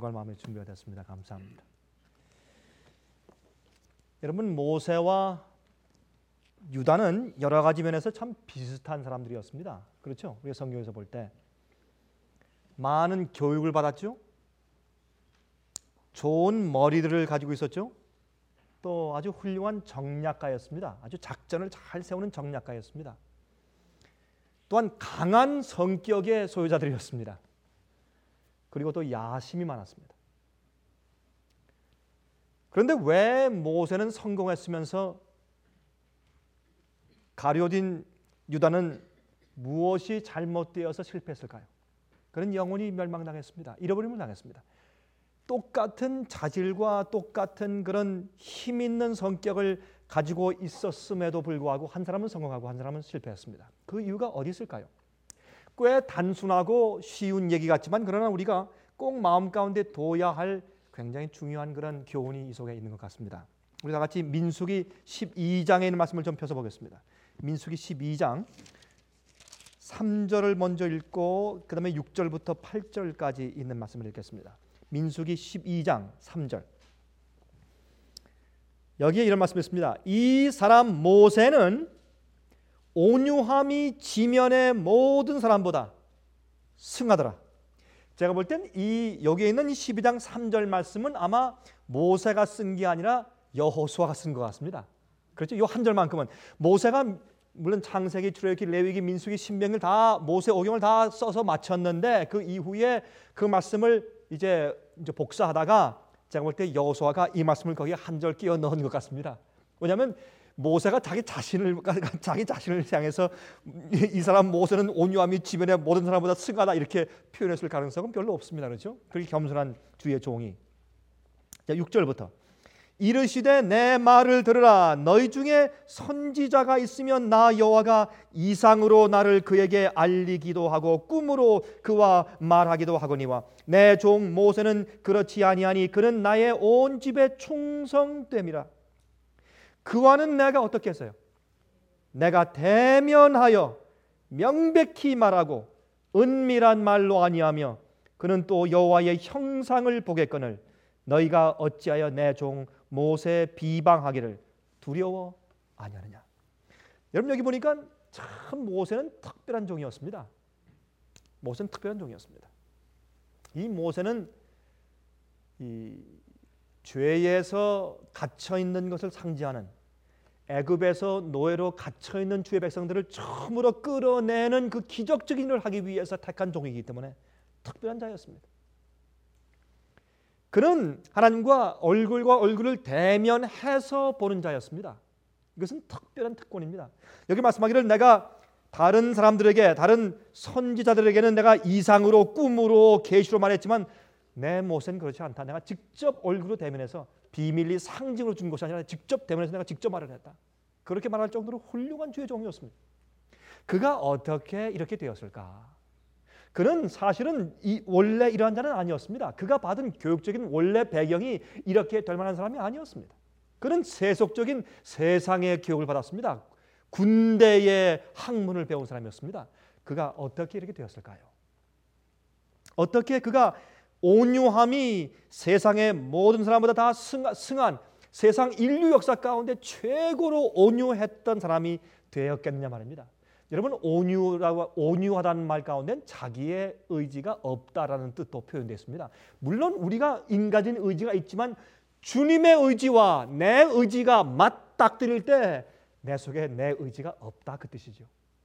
기도할 마음의 준비가 됐습니다. 감사합니다. 여러분, 모세와 유다는 여러 가지 면에서 참 비슷한 사람들이었습니다. 그렇죠? 우리가 성경에서 볼 때 많은 교육을 받았죠. 좋은 머리들을 가지고 있었죠. 또 아주 훌륭한 정략가였습니다. 아주 작전을 잘 세우는 정략가였습니다. 또한 강한 성격의 소유자들이었습니다. 그리고 또 야심이 많았습니다. 그런데 왜 모세는 성공했으면서 가룟인 유다는 무엇이 잘못되어서 실패했을까요? 그는 영원히 멸망당했습니다. 잃어버림을 당했습니다. 똑같은 자질과 똑같은 그런 힘 있는 성격을 가지고 있었음에도 불구하고 한 사람은 성공하고 한 사람은 실패했습니다. 그 이유가 어디 있을까요? 꽤 단순하고 쉬운 얘기 같지만 그러나 우리가 꼭 마음 가운데 둬야 할 굉장히 중요한 그런 교훈이 이 속에 있는 것 같습니다. 우리 다 같이 민수기 12장에 있는 말씀을 좀 펴서 보겠습니다. 민수기 12장 3절을 먼저 읽고 그 다음에 6절부터 8절까지 있는 말씀을 읽겠습니다. 민수기 12장 3절. 여기에 이런 말씀이 있습니다. 이 사람 모세는 온유함이 지면의 모든 사람보다 승하더라. 제가 볼 땐 여기에 있는 이 12장 3절 말씀은 아마 모세가 쓴 게 아니라 여호수아가 쓴 것 같습니다. 그렇죠? 이 한 절만큼은 모세가 물론 창세기, 출애굽기, 레위기, 민수기, 신명을 다 모세 오경을 다 써서 마쳤는데 그 이후에 그 말씀을 이제 복사하다가 제가 볼 때 여호수아가 이 말씀을 거기에 한 절 끼워 넣은 것 같습니다. 왜냐하면 모세가 자기 자신을 향해서 이 사람 모세는 온유함이 지면의 모든 사람보다 승하다 이렇게 표현했을 가능성은 별로 없습니다. 그렇죠? 그렇게 겸손한 주의 종이. 자, 6절부터 이르시되 내 말을 들으라. 너희 중에 선지자가 있으면 나 여호와가 이상으로 나를 그에게 알리기도 하고 꿈으로 그와 말하기도 하거니와 내 종 모세는 그렇지 아니하니 그는 나의 온 집에 충성됨이라. 그와는 내가 어떻게 했어요? 내가 대면하여 명백히 말하고 은밀한 말로 아니하며 그는 또 여호와의 형상을 보겠거늘 너희가 어찌하여 내 종 모세 비방하기를 두려워 아니하느냐. 여러분 여기 보니까 참 모세는 특별한 종이었습니다. 모세는 특별한 종이었습니다. 이 모세는 이 죄에서 갇혀 있는 것을 상징하는 애굽에서 노예로 갇혀 있는 주의 백성들을 처음으로 끌어내는 그 기적적인 일을 하기 위해서 택한 종이기 때문에 특별한 자였습니다. 그는 하나님과 얼굴과 얼굴을 대면해서 보는 자였습니다. 이것은 특별한 특권입니다. 여기 말씀하기를 내가 다른 사람들에게 다른 선지자들에게는 내가 이상으로 꿈으로 계시로 말했지만 내 모세는 그렇지 않다. 내가 직접 얼굴로 대면해서 비밀리 상징으로 준 것이 아니라 직접 대면해서 내가 직접 말을 했다. 그렇게 말할 정도로 훌륭한 주의 종이었습니다. 그가 어떻게 이렇게 되었을까? 그는 사실은 원래 이러한 자는 아니었습니다. 그가 받은 교육적인 원래 배경이 이렇게 될 만한 사람이 아니었습니다. 그는 세속적인 세상의 교육을 받았습니다. 군대의 학문을 배운 사람이었습니다. 그가 어떻게 이렇게 되었을까요? 어떻게 그가 온유함이 세상의 모든 사람보다 다 승한 세상 인류 역사 가운데 최고로 온유했던 사람이 되었겠느냐 말입니다. 여러분 온유하다는 말 가운데는 자기의 의지가 없다라는 뜻도 표현되어 있습니다. 물론 우리가 인간적인 의지가 있지만 주님의 의지와 내 의지가 맞닥뜨릴 때 내 속에 내 의지가 없다 그 뜻이죠.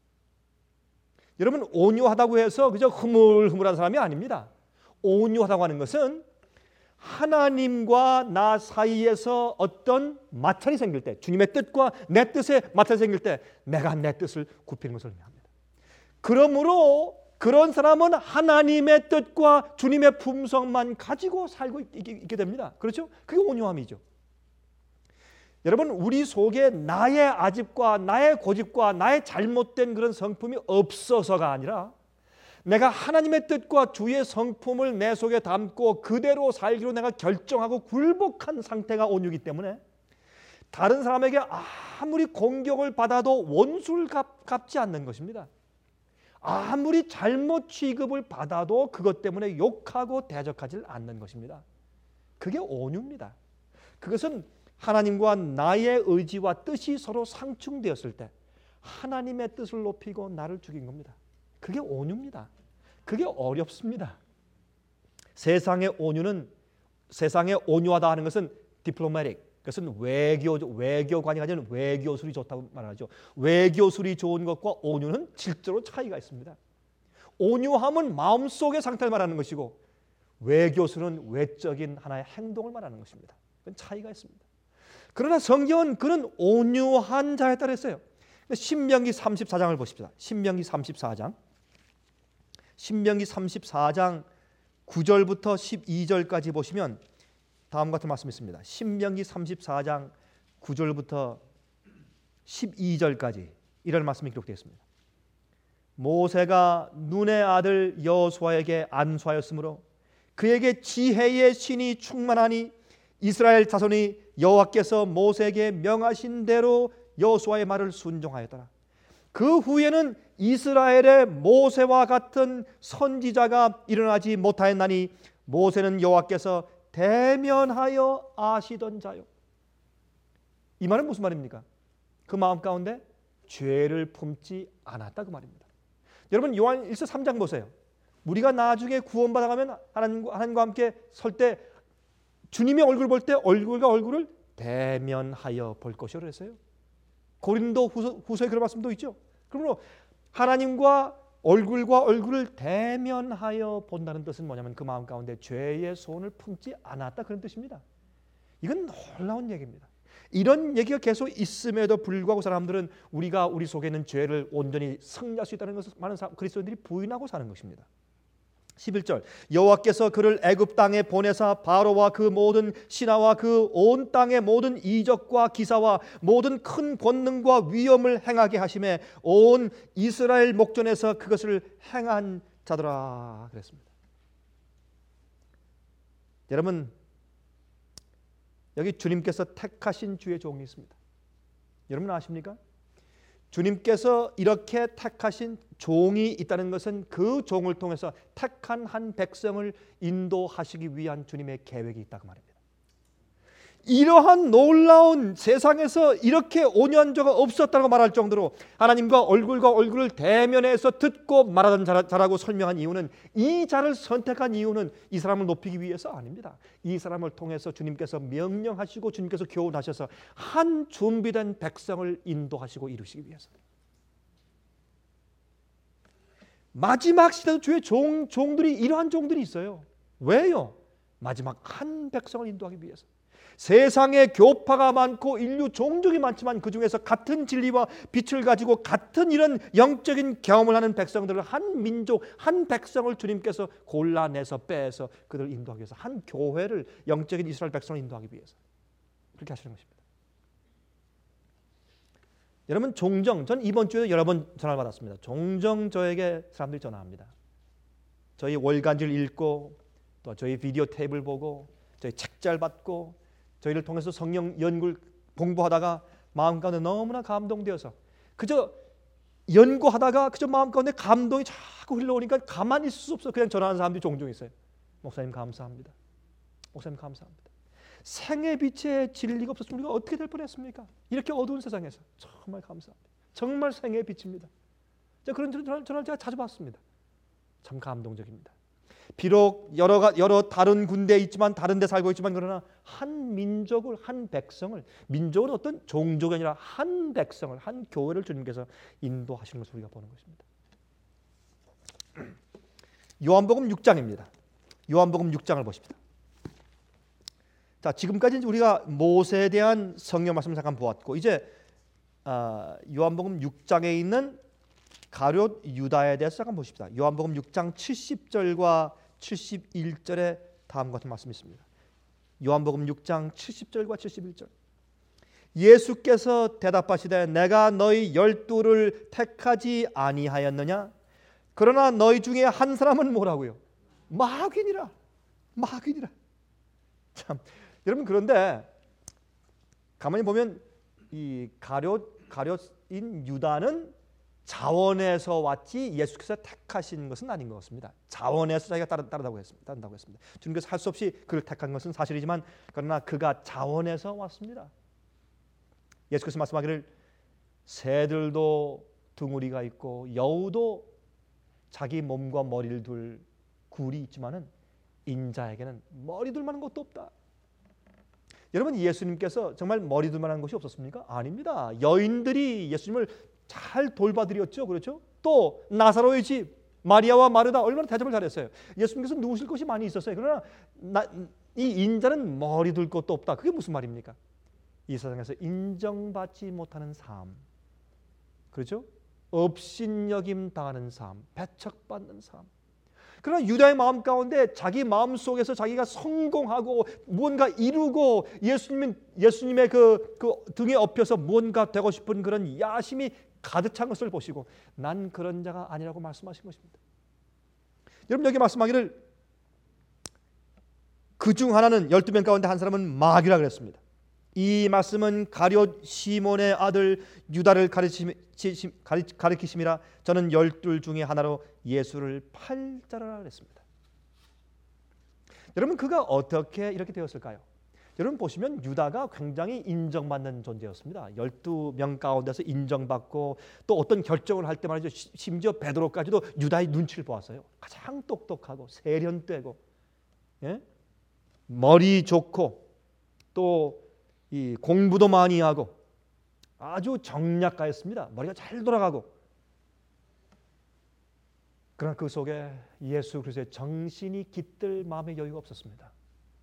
여러분 온유하다고 해서 그저 흐물흐물한 사람이 아닙니다. 온유하다고 하는 것은 하나님과 나 사이에서 어떤 마찰이 생길 때 주님의 뜻과 내 뜻에 마찰이 생길 때 내가 내 뜻을 굽히는 것을 의미합니다. 그러므로 그런 사람은 하나님의 뜻과 주님의 품성만 가지고 살고 있게 됩니다. 그렇죠? 그게 온유함이죠. 여러분 우리 속에 나의 아집과 나의 고집과 나의 잘못된 그런 성품이 없어서가 아니라 내가 하나님의 뜻과 주의 성품을 내 속에 담고 그대로 살기로 내가 결정하고 굴복한 상태가 온유이기 때문에 다른 사람에게 아무리 공격을 받아도 원수를 갚지 않는 것입니다. 아무리 잘못 취급을 받아도 그것 때문에 욕하고 대적하지 않는 것입니다. 그게 온유입니다. 그것은 하나님과 나의 의지와 뜻이 서로 상충되었을 때 하나님의 뜻을 높이고 나를 죽인 겁니다. 그게 온유입니다. 그게 어렵습니다. 세상의 온유하다 하는 것은 diplomatic, 그것은 외교관이 가지는 외교술이 좋다고 말하죠. 외교술이 좋은 것과 온유는 질적으로 차이가 있습니다. 온유함은 마음속의 상태를 말하는 것이고 외교술은 외적인 하나의 행동을 말하는 것입니다. 그건 차이가 있습니다. 그러나 성경은 그는 온유한 자에 따라 했어요. 신명기 34장을 보십시다. 신명기 34장 9절부터 12절까지 보시면 다음 같은 말씀이 있습니다. 신명기 34장 9절부터 12절까지 이런 말씀이 기록되어 있습니다. 모세가 눈의 아들 여호수아에게 안수하였으므로 그에게 지혜의 신이 충만하니 이스라엘 자손이 여호와께서 모세에게 명하신 대로 여호수아의 말을 순종하였더라. 그 후에는 이스라엘의 모세와 같은 선지자가 일어나지 못하였나니 모세는 여호와께서 대면하여 아시던 자요. 이 말은 무슨 말입니까? 그 마음 가운데 죄를 품지 않았다 그 말입니다. 여러분 요한 1서 3장 보세요. 우리가 나중에 구원받아가면 하나님과 함께 설 때 주님의 얼굴 볼 때 얼굴과 얼굴을 대면하여 볼 것이라고 했어요. 고린도 후서에 그런 말씀도 있죠. 그러므로 하나님과 얼굴을 대면하여 본다는 뜻은 뭐냐면 그 마음 가운데 죄의 소원을 품지 않았다 그런 뜻입니다. 이건 놀라운 얘기입니다. 이런 얘기가 계속 있음에도 불구하고 사람들은 우리가 우리 속에 있는 죄를 온전히 승리할 수 있다는 것을 많은 그리스도인들이 부인하고 사는 것입니다. 11절 여호와께서 그를 애굽 땅에 보내사 바로와 그 모든 신하와 그 온 땅의 모든 이적과 기사와 모든 큰 권능과 위엄을 행하게 하심에 온 이스라엘 목전에서 그것을 행한 자더라 그랬습니다. 여러분 여기 주님께서 택하신 주의 종이 있습니다. 여러분 아십니까? 주님께서 이렇게 택하신 종이 있다는 것은 그 종을 통해서 택한 한 백성을 인도하시기 위한 주님의 계획이 있다고 말입니다. 이러한 놀라운 세상에서 이렇게 온유한 자가 없었다고 말할 정도로 하나님과 얼굴을 대면해서 듣고 말하던 자라고 설명한 이유는 이 자를 선택한 이유는 이 사람을 높이기 위해서 아닙니다. 이 사람을 통해서 주님께서 명령하시고 주님께서 교훈하셔서 한 준비된 백성을 인도하시고 이루시기 위해서. 마지막 시대도 주의 종들이 이러한 종들이 있어요. 왜요? 마지막 한 백성을 인도하기 위해서. 세상에 교파가 많고 인류 종족이 많지만 그 중에서 같은 진리와 빛을 가지고 같은 이런 영적인 경험을 하는 백성들을 한 민족, 한 백성을 주님께서 골라내서 빼서 그들을 인도하기 위해서 한 교회를 영적인 이스라엘 백성을 인도하기 위해서 그렇게 하시는 것입니다. 여러분 종종 전 이번 주에 여러 번 전화를 받았습니다. 종종 저에게 사람들이 전화합니다. 저희 월간지를 읽고 또 저희 비디오 테이프를 보고 저희 책잘 받고 저희를 통해서 성령 연구를 공부하다가 마음 가운데 너무나 감동되어서 그저 연구하다가 그저 마음 가운데 감동이 자꾸 흘러오니까 가만히 있을 수 없어 그냥 전화하는 사람들이 종종 있어요. 목사님 감사합니다. 목사님 감사합니다. 생의 빛의 진리가 없었으면 우리가 어떻게 될 뻔했습니까? 이렇게 어두운 세상에서 정말 감사합니다. 정말 생의 빛입니다. 그런 전화를 제가 자주 받습니다. 참 감동적입니다. 비록 여러 다른 군대에 있지만 다른 데 살고 있지만 그러나 한 민족을 한 백성을 민족은 어떤 종족이 아니라 한 백성을 한 교회를 주님께서 인도하시는 것을 우리가 보는 것입니다. 요한복음 6장입니다. 요한복음 6장을 보십시다. 자, 지금까지 우리가 모세에 대한 성경 말씀을 잠깐 보았고 이제 요한복음 6장에 있는 가룟 유다에 대해서 잠깐 보십시다. 요한복음 6장 70절과 71절에 다음과 같은 말씀이 있습니다. 요한복음 6장 70절과 71절. 예수께서 대답하시되 내가 너희 12를 택하지 아니하였느냐? 그러나 너희 중에 한 사람은 뭐라고요? 마귀니라. 참 여러분 그런데 가만히 보면 이 가룟인 유다는 자원에서 왔지 예수께서 택하신 것은 아닌 것 같습니다. 자원에서 자기가 따른다고 했습니다. 주님께서 할 수 없이 그를 택한 것은 사실이지만 그러나 그가 자원에서 왔습니다. 예수께서 말씀하기를 새들도 둥우리가 있고 여우도 자기 몸과 머리를 둘 굴이 있지만은 인자에게는 머리 둘 만한 것도 없다. 여러분, 예수님께서 정말 머리 둘 만한 것이 없었습니까? 아닙니다. 여인들이 예수님을 잘 돌봐드렸죠. 그렇죠? 또 나사로의 집 마리아와 마르다 얼마나 대접을 잘했어요. 예수님께서 누우실 것이 많이 있었어요. 그러나 이 인자는 머리 둘 것도 없다. 그게 무슨 말입니까? 이 세상에서 인정받지 못하는 삶, 그렇죠? 업신여김 당하는 삶, 배척받는 삶. 그러나 유다의 마음 가운데 자기 마음 속에서 자기가 성공하고 무언가 이루고 예수님의 그 등에 업혀서 무언가 되고 싶은 그런 야심이 가득 찬 것을 보시고 난 그런 자가 아니라고 말씀하신 것입니다. 여러분, 여기 말씀하기를 그중 하나는 12명 가운데 한 사람은 마귀라 그랬습니다. 이 말씀은 가룟 시몬의 아들 유다를 가리키심이라. 저는 12 중에 하나로 예수를 팔자라 그랬습니다. 여러분, 그가 어떻게 이렇게 되었을까요? 여러분 보시면 유다가 굉장히 인정받는 존재였습니다. 12명 가운데서 인정받고 또 어떤 결정을 할 때 말이죠. 심지어 베드로까지도 유다의 눈치를 보았어요. 가장 똑똑하고 세련되고, 예? 머리 좋고 또 이 공부도 많이 하고 아주 정략가였습니다. 머리가 잘 돌아가고. 그러나 그 속에 예수 그리스도의 정신이 깃들 마음의 여유가 없었습니다.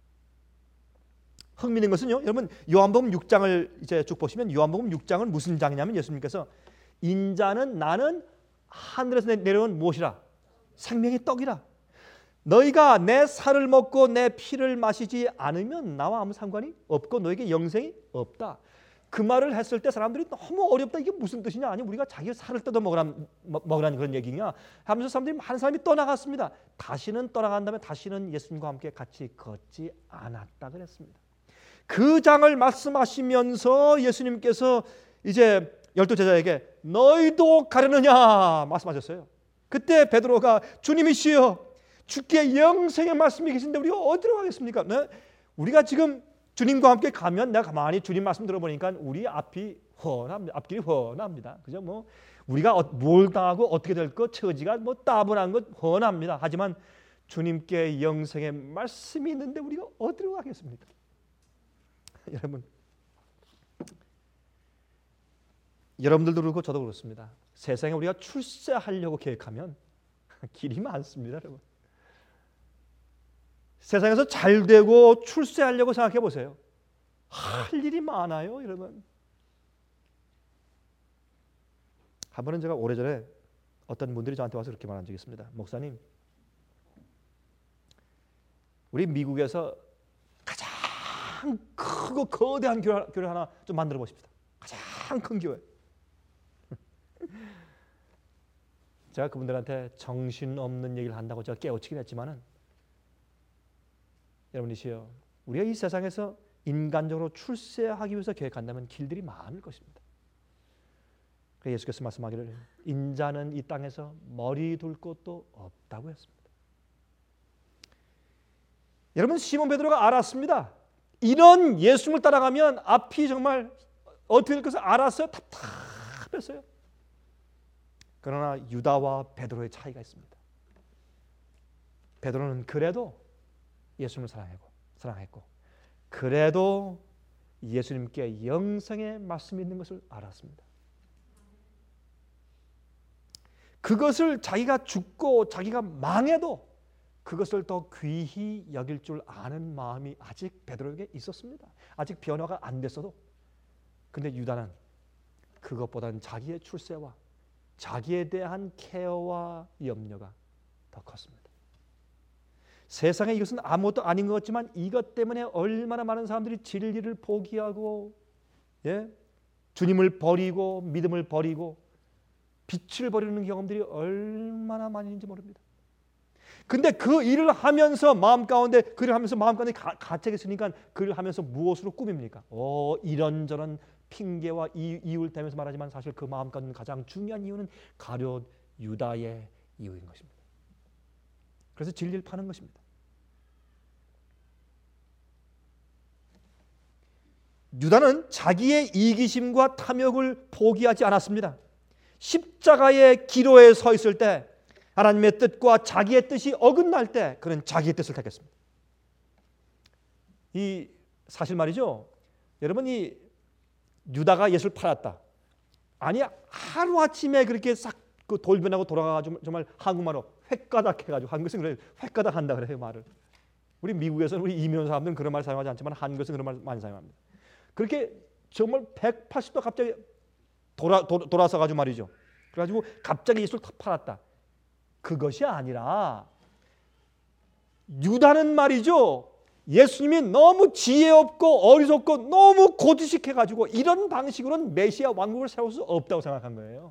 흥미있는 것은요, 여러분 요한복음 6장을 이제 쭉 보시면 요한복음 6장은 무슨 장이냐면 예수님께서 인자는 나는 하늘에서 내려온 무엇이라? 생명의 떡이라. 너희가 내 살을 먹고 내 피를 마시지 않으면 나와 아무 상관이 없고 너에게 영생이 없다. 그 말을 했을 때 사람들이 너무 어렵다. 이게 무슨 뜻이냐? 아니 우리가 자기 살을 뜯어 먹으라는 그런 얘기냐? 하면서 사람들이 한 사람이 떠나갔습니다. 다시는 떠나간다면 다시는 예수님과 함께 같이 걷지 않았다 그랬습니다. 그 장을 말씀하시면서 예수님께서 이제 12제자에게 너희도 가려느냐 말씀하셨어요. 그때 베드로가 주님이시여 주께 영생의 말씀이 계신데 우리가 어디로 가겠습니까? 네? 우리가 지금 주님과 함께 가면 내가 가만히 주님 말씀 들어보니까 우리 앞길이 훤합니다. 그죠? 뭐 우리가 뭘 당하고 어떻게 될 것 처지가 뭐 따분한 것 훤합니다. 하지만 주님께 영생의 말씀이 있는데 우리가 어디로 가겠습니까? 여러분들도 그렇고 저도 그렇습니다. 세상에 우리가 출세하려고 계획하면 길이 많습니다, 여러분. 세상에서 잘 되고 출세하려고 생각해 보세요. 할 일이 많아요, 여러분. 한 번은 제가 오래전에 어떤 분들이 저한테 와서 그렇게 말한 적이 있습니다. 목사님, 우리 미국에서 가장 크고 거대한 교회 하나 좀 만들어 보십시다. 가장 큰 교회. 제가 그분들한테 정신없는 얘기를 한다고 제가 깨우치긴 했지만은 여러분이시여, 우리가 이 세상에서 인간적으로 출세하기 위해서 계획한다면 길들이 많을 것입니다. 그래서 예수께서 말씀하기를 인자는 이 땅에서 머리 둘 곳도 없다고 했습니다. 여러분, 시몬 베드로가 알았습니다. 이런 예수님을 따라가면 앞이 정말 어떻게 될 것을 알았어요. 답답했어요. 그러나 유다와 베드로의 차이가 있습니다. 베드로는 그래도 예수님을 사랑했고 그래도 예수님께 영생의 말씀이 있는 것을 알았습니다. 그것을 자기가 죽고 자기가 망해도 그것을 더 귀히 여길 줄 아는 마음이 아직 베드로에게 있었습니다. 아직 변화가 안 됐어도. 근데 유다는 그것보다는 자기의 출세와 자기에 대한 케어와 염려가 더 컸습니다. 세상에 이것은 아무것도 아닌 것 같지만 이것 때문에 얼마나 많은 사람들이 진리를 포기하고, 예? 주님을 버리고 믿음을 버리고 빛을 버리는 경험들이 얼마나 많이 있는지 모릅니다. 근데 그 일을 하면서 마음 가운데 가책이 있으니까 그 일을 하면서 무엇으로 꾸밉니까? 이런저런 핑계와 이유를 대면서 말하지만 사실 그 마음 가운데 가장 중요한 이유는 가룟 유다의 이유인 것입니다. 그래서 진리를 파는 것입니다. 유다는 자기의 이기심과 탐욕을 포기하지 않았습니다. 십자가의 기로에 서 있을 때 하나님의 뜻과 자기의 뜻이 어긋날 때 그는 자기의 뜻을 택했습니다. 이 사실 말이죠. 여러분, 이 유다가 예수를 팔았다. 아니, 하루아침에 그렇게 싹 그 돌변하고 돌아가가지고 정말 한국말로 횟가닥 해가지고, 한국에서는 그래 횟가닥 한다 그래요, 말을. 우리 미국에서는 우리 이민 사람들은 그런 말 사용하지 않지만 한국에서는 그런 말 많이 사용합니다. 그렇게 정말 180도 갑자기 돌아서 가지고 말이죠. 그래가지고 갑자기 예수를 팔았다. 그것이 아니라 유다는 말이죠. 예수님이 너무 지혜 없고 어리석고 너무 고지식해가지고 이런 방식으로는 메시아 왕국을 세울 수 없다고 생각한 거예요.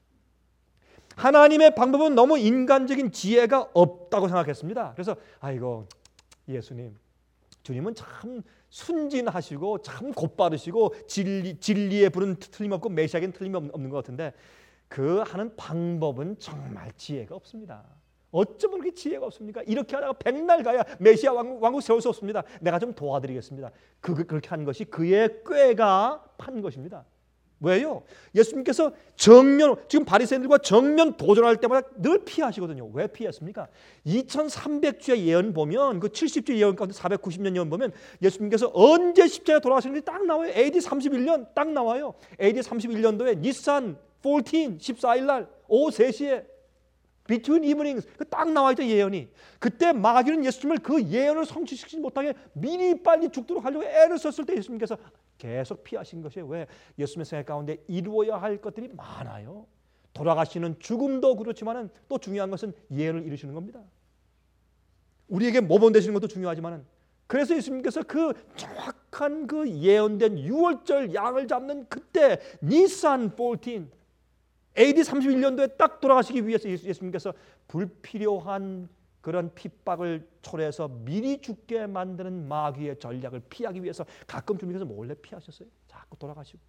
하나님의 방법은 너무 인간적인 지혜가 없다고 생각했습니다. 그래서 아이고 예수님, 주님은 참 순진하시고 참 곧바르시고 진리의 불은 틀림없고 메시아에겐 틀림없는 것 같은데 그 하는 방법은 정말 지혜가 없습니다. 어쩌면 그렇게 지혜가 없습니까? 이렇게 하다가 백날 가야 메시아 왕국 세울 수 없습니다. 내가 좀 도와드리겠습니다. 그렇게 한 것이 그의 꾀가 판 것입니다. 왜요? 예수님께서 지금 바리새인들과 정면 도전할 때마다 늘 피하시거든요. 왜 피했습니까? 2300주의 예언 보면 그 70주 예언 가운데 490년 예언 보면 예수님께서 언제 십자가에 돌아가시는지 딱 나와요. AD 31년 딱 나와요. AD 31년도에 니산 14일 날 오후 3시에 Between evenings 딱 나와 있죠, 예언이. 그때 마귀는 예수님을 그 예언을 성취시키지 못하게 미리 빨리 죽도록 하려고 애를 썼을 때 예수님께서 계속 피하신 것이에요. 왜? 예수님의 생각 가운데 이루어야 할 것들이 많아요. 돌아가시는 죽음도 그렇지만은 또 중요한 것은 예언을 이루시는 겁니다. 우리에게 모범 되시는 것도 중요하지만은 그래서 예수님께서 그 정확한 그 예언된 6월절 양을 잡는 그때 니산 14 AD 31년도에 딱 돌아가시기 위해서 예수님께서 불필요한 그런 핍박을 초래해서 미리 죽게 만드는 마귀의 전략을 피하기 위해서 가끔 주님께서 몰래 피하셨어요. 자꾸 돌아가시고.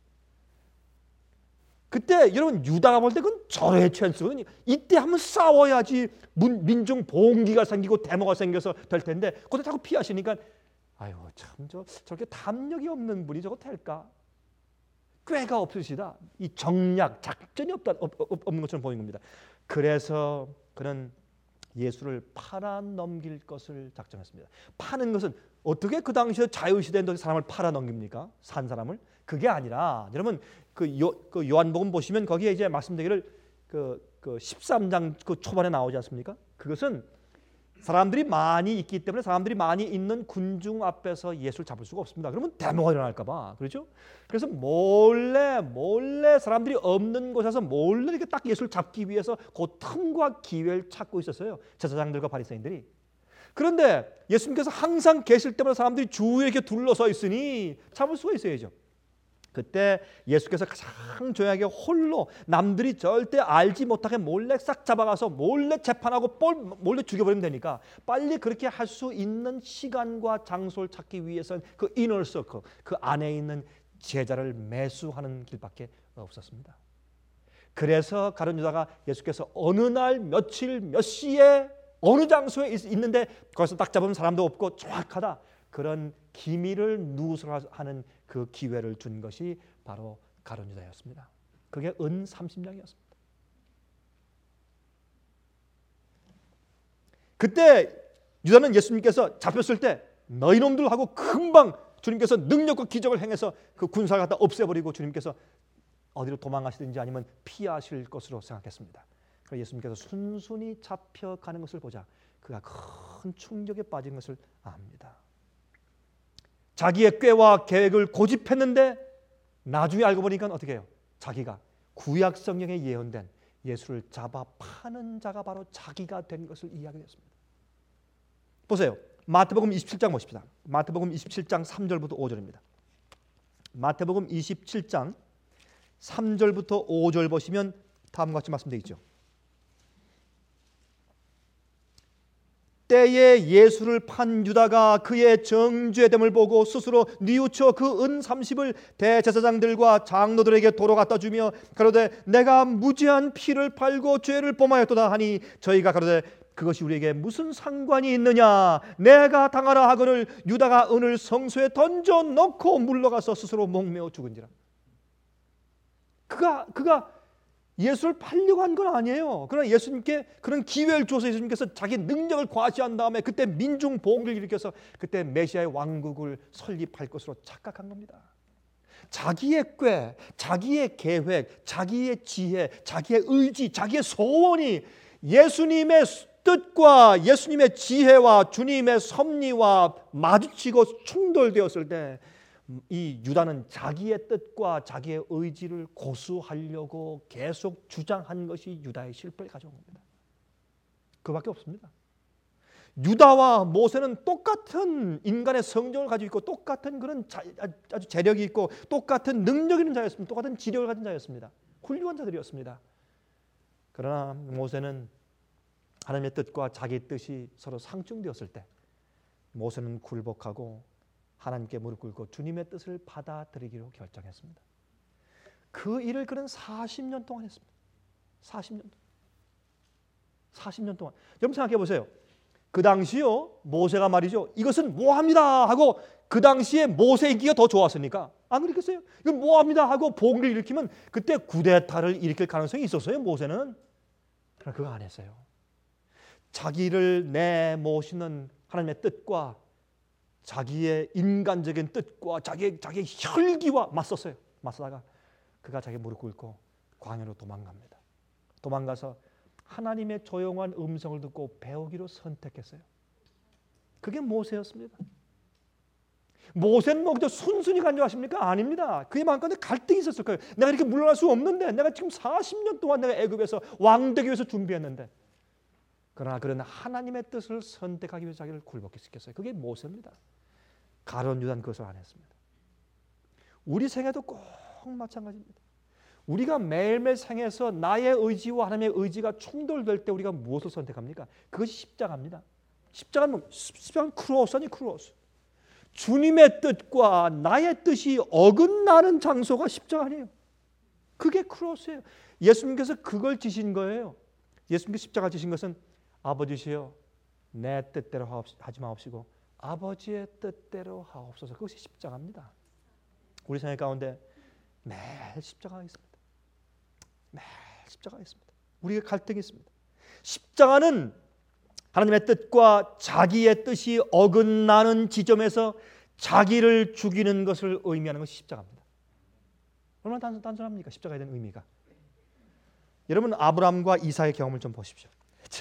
그때 여러분 유다가 볼 때 그건 절호의 찬스거든요. 이때 한번 싸워야지 민중 봉기가 생기고 데모가 생겨서 될 텐데 그때 자꾸 피하시니까 아유 참 저렇게 담력이 없는 분이 저거 될까? 꾀가 없으시다. 이 정략, 작전이 없는 것처럼 보이는 겁니다. 그래서 그는 예수를 팔아 넘길 것을 작정했습니다. 파는 것은 어떻게 그 당시에 자유시대에 사람을 팔아 넘깁니까? 산 사람을? 그게 아니라 여러분 그 요한복음 보시면 거기에 이제 말씀드리기를 그 13장 그 초반에 나오지 않습니까? 그것은 사람들이 많이 있기 때문에 사람들이 많이 있는 군중 앞에서 예수를 잡을 수가 없습니다. 그러면 데모가 일어날까 봐. 그렇죠? 그래서 몰래 사람들이 없는 곳에서 몰래 이렇게 딱 예수를 잡기 위해서 그 틈과 기회를 찾고 있었어요. 제사장들과 바리새인들이. 그런데 예수님께서 항상 계실 때마다 사람들이 주위에 이렇게 둘러서 있으니 잡을 수가 있어야죠. 그때 예수께서 가장 조용하게 홀로 남들이 절대 알지 못하게 몰래 싹 잡아가서 몰래 재판하고 몰래 죽여버리면 되니까 빨리 그렇게 할 수 있는 시간과 장소를 찾기 위해서는 그 이너 서클, 그 안에 있는 제자를 매수하는 길밖에 없었습니다. 그래서 가룟 유다가 예수께서 어느 날 며칠 몇 시에 어느 장소에 있는데 거기서 딱 잡으면 사람도 없고 정확하다. 그런 기밀을 누설하는 그 기회를 준 것이 바로 가룟 유다였습니다. 그게 은 30냥이었습니다. 그때 유다는 예수님께서 잡혔을 때 너희놈들 하고 금방 주님께서 능력과 기적을 행해서 그 군사를 갖다 없애버리고 주님께서 어디로 도망가시든지 아니면 피하실 것으로 생각했습니다. 그래서 예수님께서 순순히 잡혀가는 것을 보자 그가 큰 충격에 빠진 것을 압니다. 자기의 꾀와 계획을 고집했는데 나중에 알고 보니까 어떻게 해요? 자기가 구약 성경에 예언된 예수를 잡아 파는 자가 바로 자기가 된 것을 이해하게 됐습니다. 보세요. 마태복음 27장 보십시다. 마태복음 27장 3절부터 5절입니다. 마태복음 27장 3절부터 5절 보시면 다음과 같이 말씀되어 있죠. 때에 예수를 판 유다가 그의 정죄됨을 보고 스스로 뉘우쳐 그 은 30을 대제사장들과 장로들에게 도로 갖다 주며 가로되 내가 무죄한 피를 팔고 죄를 범하였도다 하니 저희가 가로되 그것이 우리에게 무슨 상관이 있느냐 내가 당하라 하거늘 유다가 은을 성소에 던져 넣고 물러가서 스스로 목매어 죽은지라. 그가 예수를 팔려고 한 건 아니에요. 그러나 예수님께 그런 기회를 줘서 예수님께서 자기 능력을 과시한 다음에 그때 민중 봉기를 일으켜서 그때 메시아의 왕국을 설립할 것으로 착각한 겁니다. 자기의 꾀, 자기의 계획, 자기의 지혜, 자기의 의지, 자기의 소원이 예수님의 뜻과 예수님의 지혜와 주님의 섭리와 마주치고 충돌되었을 때 이 유다는 자기의 뜻과 자기의 의지를 고수하려고 계속 주장한 것이 유다의 실패를 가져온 겁니다. 그밖에 없습니다. 유다와 모세는 똑같은 인간의 성정을 가지고 있고 똑같은 그런 아주 재력이 있고 똑같은 능력 있는 자였습니다. 똑같은 지력을 가진 자였습니다. 훌륭한 자들이었습니다. 그러나 모세는 하나님의 뜻과 자기의 뜻이 서로 상충되었을 때 모세는 굴복하고 하나님께 무릎 꿇고 주님의 뜻을 받아들이기로 결정했습니다. 그 일을 그는 40년 동안 했습니다. 40년 동안. 여러분 생각해 보세요. 그 당시요 모세가 말이죠. 이것은 뭐합니다 하고 그 당시에 모세 인기가 더 좋았으니까 안 그렇겠어요? 이건 뭐합니다 하고 봉기를 일으키면 그때 구데타를 일으킬 가능성이 있었어요. 모세는. 그러나 그거 안 했어요. 자기를 내모시는 하나님의 뜻과 자기의 인간적인 뜻과 자기의 혈기와 맞섰어요. 맞서다가 그가 자기 무릎 꿇고 광야로 도망갑니다. 도망가서 하나님의 조용한 음성을 듣고 배우기로 선택했어요. 그게 모세였습니다. 모세는 뭐 그저 순순히 간 줄 아십니까? 아닙니다. 그의 마음가운데 갈등이 있었을 거예요. 내가 이렇게 물러날 수 없는데 내가 지금 40년 동안 내가 애굽에서 왕 되기 위해서 준비했는데 그러나 그는 하나님의 뜻을 선택하기 위해서 자기를 굴복시켰어요. 그게 모세입니다. 가룟 유다는 그것을 안 했습니다. 우리 생애도 꼭 마찬가지입니다. 우리가 매일매일 생에서 나의 의지와 하나님의 의지가 충돌될 때 우리가 무엇을 선택합니까? 그것이 십자가입니다. 십자가는 크로스 아니 크로스. 주님의 뜻과 나의 뜻이 어긋나는 장소가 십자가 아니에요. 그게 크로스예요. 예수님께서 그걸 지신 거예요. 예수님께서 십자가 지신 것은 아버지시여 내 뜻대로 하지 마옵시고 아버지의 뜻대로 하옵소서. 그것이 십자가입니다. 우리 생활 가운데 매일 십자가가 있습니다. 매일 십자가가 있습니다. 우리가 갈등이 있습니다. 십자가는 하나님의 뜻과 자기의 뜻이 어긋나는 지점에서 자기를 죽이는 것을 의미하는 것이 십자가입니다. 얼마나 단순합니까? 십자가에 대한 의미가. 여러분 아브라함과 이삭의 경험을 좀 보십시오.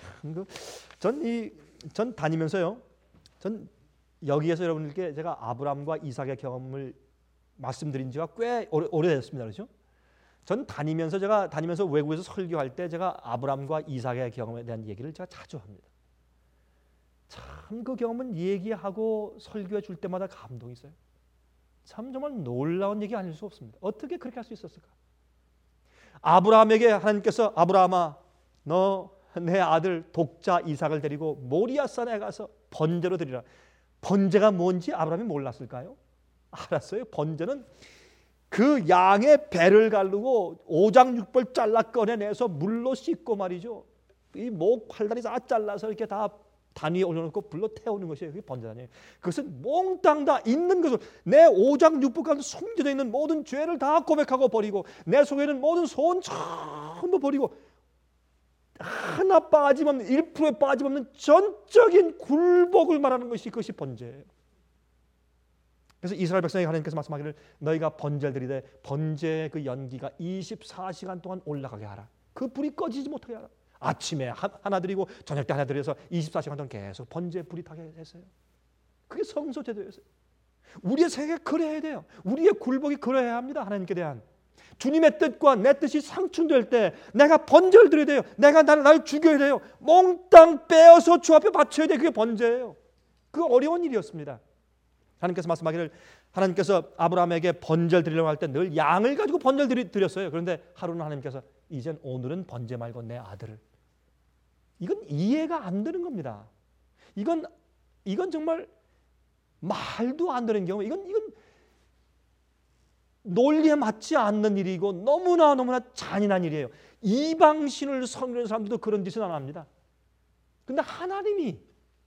전 다니면서요. 전 여기에서 여러분들께 제가 아브라함과 이삭의 경험을 말씀드린 지가 꽤 오래됐습니다. 그렇죠? 전 제가 다니면서 외국에서 설교할 때 제가 아브라함과 이삭의 경험에 대한 얘기를 제가 자주 합니다. 참 그 경험은 얘기하고 설교해 줄 때마다 감동이 있어요. 참 정말 놀라운 얘기 아닐 수 없습니다. 어떻게 그렇게 할 수 있었을까? 아브라함에게 하나님께서 아브라함아 너 내 아들 독자 이삭을 데리고 모리아산에 가서 번제로 드리라. 번제가 뭔지 아브라함이 몰랐을까요? 알았어요. 번제는 그 양의 배를 가르고 오장육부를 잘라 꺼내내서 물로 씻고 말이죠. 이 목 팔다리 다 잘라서 이렇게 다 단 위에 올려놓고 불로 태우는 것이 그게 번제 아니에요. 그것은 몽땅 다 있는 것을 내 오장육부 가운데 숨겨져 있는 모든 죄를 다 고백하고 버리고 내 속에 있는 모든 소원 전부 버리고 하나 빠짐없는 1%에 빠짐없는 전적인 굴복을 말하는 것이 그것이 번제예요. 그래서 이스라엘 백성에게 하나님께서 말씀하기를 너희가 번제를 드리되 번제의 그 연기가 24시간 동안 올라가게 하라. 그 불이 꺼지지 못하게 하라. 아침에 하나 드리고 저녁 때 하나 드려서 24시간 동안 계속 번제의 불이 타게 했어요. 그게 성소 제도였어요. 우리의 생애가 그래야 돼요. 우리의 굴복이 그래야 합니다. 하나님께 대한 주님의 뜻과 내 뜻이 상충될 때 내가 번제를 드려야 돼요. 내가 나를 죽여야 돼요. 몽땅 빼어서 주 앞에 바쳐야 돼요. 그게 번제예요. 그 어려운 일이었습니다. 하나님께서 말씀하기를 하나님께서 아브라함에게 번제를 드리려고 할 때 늘 양을 가지고 번제를 드렸어요. 그런데 하루는 하나님께서 이젠 오늘은 번제 말고 내 아들을. 이건 이해가 안 되는 겁니다. 이건 정말 말도 안 되는 경우, 이건 논리에 맞지 않는 일이고 너무나 잔인한 일이에요. 이방신을 섬기는 사람들도 그런 짓은 안 합니다. 근데 하나님이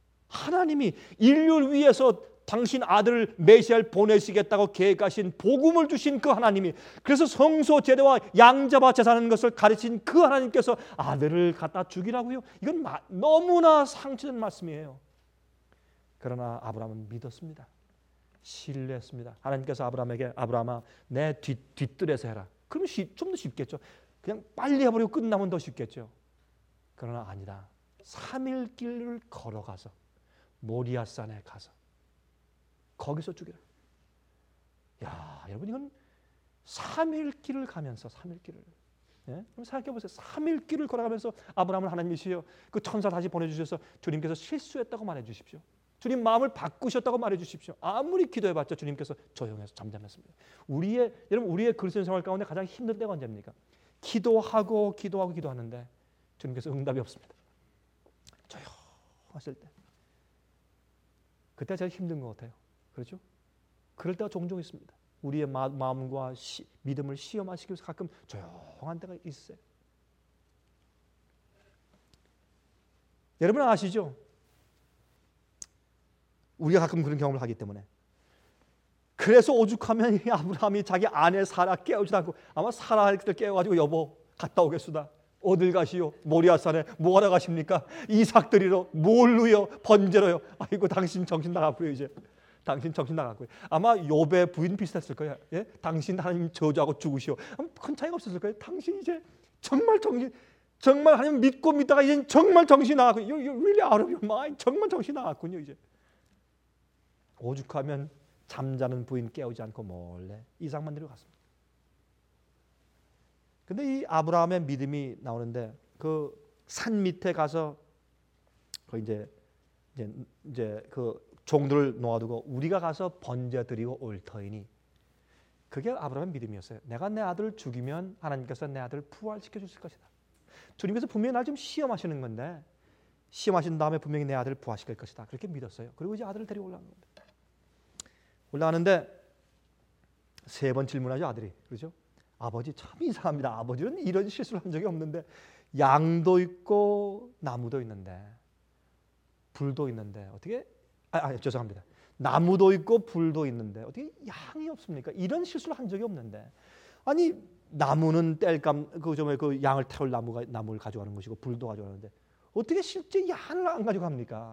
인류를 위해서 당신 아들을 메시아를 보내시겠다고 계획하신 복음을 주신 그 하나님이, 그래서 성소 제대와 양잡아 제사하는 것을 가르친 그 하나님께서 아들을 갖다 죽이라고요? 이건 너무나 상처된 말씀이에요. 그러나 아브라함은 믿었습니다. 신뢰했습니다. 하나님께서 아브라함에게 아브라함아 내 뒤뜰에서 해라. 그러면 좀 더 쉽겠죠. 그냥 빨리 해버리고 끝나면 더 쉽겠죠. 그러나 아니다. 3일 길을 걸어가서 모리아산에 가서 거기서 죽이라. 야, 여러분 이건 3일 길을 가면서 3일 길을. 예? 그럼 생각해 보세요. 3일 길을 걸어가면서 아브라함을 하나님이시여 그 천사 다시 보내주셔서 주님께서 실수했다고 말해주십시오. 주님 마음을 바꾸셨다고 말해주십시오. 아무리 기도해봤자 주님께서 조용해서 잠잠했습니다. 여러분 우리의 그리스도인 생활 가운데 가장 힘들 때가 언제입니까? 기도하는데 주님께서 응답이 없습니다. 조용하실 때. 그때가 제일 힘든 것 같아요. 그렇죠? 그럴 때가 종종 있습니다. 우리의 마음과 믿음을 시험하시기 위해서 가끔 조용한 때가 있어요. 여러분 아시죠? 우리가 가끔 그런 경험을 하기 때문에. 그래서 오죽하면 아브라함이 자기 아내 사라 깨우지 않고 아마 사라 그때 깨워가지고 여보 갔다 오겠수다. 어딜 가시오? 모리아산에 뭐하러 가십니까? 이삭 드리러 뭘로요? 번제로요? 아이고 당신 정신 나갔고요 이제. 당신 정신 나갔고요. 아마 욥의 부인 비슷했을 거예요. 예? 당신 하나님 저주하고 죽으시오. 큰 차이가 없었을 거예요. 당신 이제 정말 하나님 믿고 믿다가 이제 정말 정신 나갔고, you really out of your mind. 정말 정신 나갔군요 이제. 오죽하면 잠자는 부인 깨우지 않고 몰래 이삭만 데려갔습니다. 근데 이 아브라함의 믿음이 나오는데 그 산 밑에 가서 그 이제 그 종들을 놓아두고 우리가 가서 번제 드리고 올 터이니, 그게 아브라함의 믿음이었어요. 내가 내 아들을 죽이면 하나님께서 내 아들을 부활시켜 주실 것이다. 주님께서 분명히 날 좀 시험하시는 건데 시험하신 다음에 분명히 내 아들을 부활시킬 것이다. 그렇게 믿었어요. 그리고 이제 아들을 데리고 올라가는 겁니다. 올라가는데 세 번 질문하죠 아들이. 그렇죠? 아버지 참 이상합니다. 아버지는 이런 실수를 한 적이 없는데 양도 있고 나무도 있는데 불도 있는데 어떻게 죄송합니다. 나무도 있고 불도 있는데 어떻게 양이 없습니까? 이런 실수를 한 적이 없는데, 아니 나무는 그 양을 태울 나무를 가져가는 것이고 불도 가져가는데 어떻게 실제 양을 안 가져갑니까?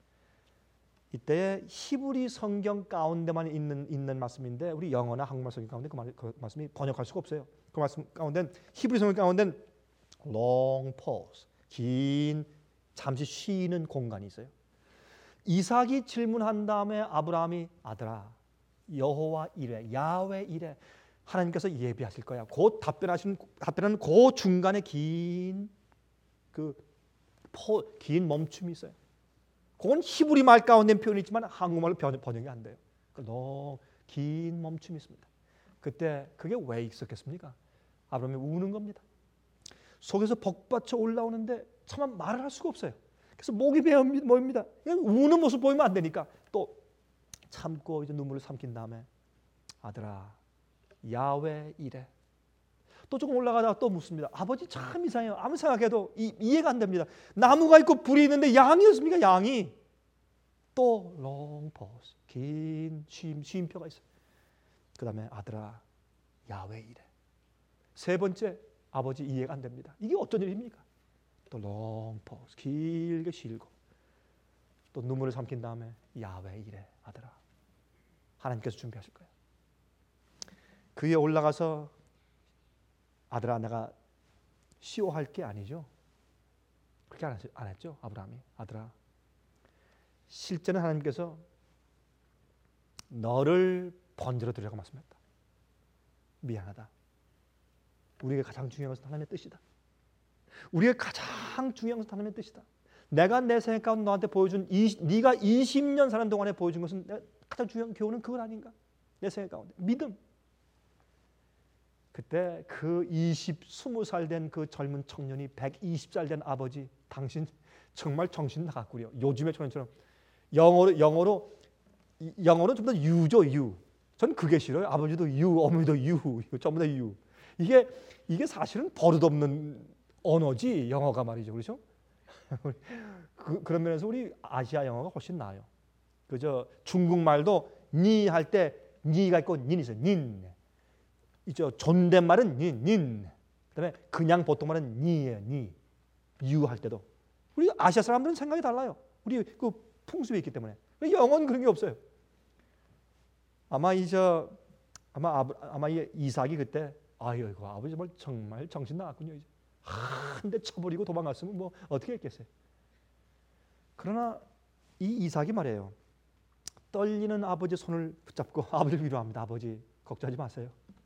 이때 히브리 성경 가운데만 있는 말씀인데 우리 영어나 한국말 성경 가운데 그 말씀이 번역할 수가 없어요. 그 말씀 가운데 히브리 성경 가운데 long pause, 긴 잠시 쉬는 공간이 있어요. 이삭이 질문한 다음에 아브라함이 아들아 여호와 이래 야훼 이래 하나님께서 예비하실 거야. 곧 답변은 그 중간에 긴 멈춤이 있어요. 그건 히브리 말 가운데 표현이 있지만 한국말로 번역이 안 돼요. 너무 긴 멈춤이 있습니다. 그때 그게 왜 있었겠습니까? 아브라함이 우는 겁니다. 속에서 벅받쳐 올라오는데 차마 말을 할 수가 없어요. 그래서 목이 메어입니다. 우는 모습 보이면 안 되니까 또 참고 이제 눈물을 삼킨 다음에 아들아 야훼 이래. 또 조금 올라가다가 또 묻습니다. 아버지 참 이상해요. 아무 생각해도 이해가 안 됩니다. 나무가 있고 불이 있는데 양이었습니까? 양이. 또 long pause, 긴 쉼표가 있어요. 그 다음에 아들아 야훼 이래. 세 번째 아버지 이해가 안 됩니다. 이게 어떤 일입니까? 또 long pause, 길게 쉬고 또 눈물을 삼킨 다음에 야훼 이래 아들아. 하나님께서 준비하실 거예요. 그 위에 올라가서 아들아 내가 시호할 게 아니죠. 그렇게 안 했죠. 아브라함이. 아들아 실제는 하나님께서 너를 번제로 드리라고 말씀했다. 미안하다. 우리에게 가장 중요한 것은 하나님의 뜻이다. 우리에게 가장 중요한 것은 하나님의 뜻이다. 내가 내 생각 가운데 너한테 보여준 네가 20년 사는 동안에 보여준 것은 가장 중요한 교훈은 그건 아닌가? 내 생각 가운데 믿음. 그때 그 20살 된 그 젊은 청년이 120살 된 아버지 당신 정말 정신 나갔구려. 요즘의 초년처럼 영어로 좀 더 유죠, 유. 전 그게 싫어요. 아버지도 유, 어머니도 유, 이거 전부 다 유. 이게 사실은 버릇없는 언어지, 영어가 말이죠, 그렇죠? 그런 면에서 우리 아시아 영어가 훨씬 나아요. 그저 중국말도 니 할 때 니가 있고 닌 있어요. 닌. 이저 존댓말은 닌. 그다음에 그냥 보통 말은 니예요. 니. 유 할 때도. 우리 아시아 사람들은 생각이 달라요. 우리 그 풍습이 있기 때문에. 영어는 그런 게 없어요. 아마 이 이삭이 그때 아유 이거 아버지 정말 정신 나갔군요. 이제 한 대 쳐버리고 도망갔으면 뭐 어떻게 했겠어요. 그러나 이 이삭이 말이에요. 떨리는 아버지 손을 붙잡고 아버지를 위로합니다. 아버지 걱정하지 마세요.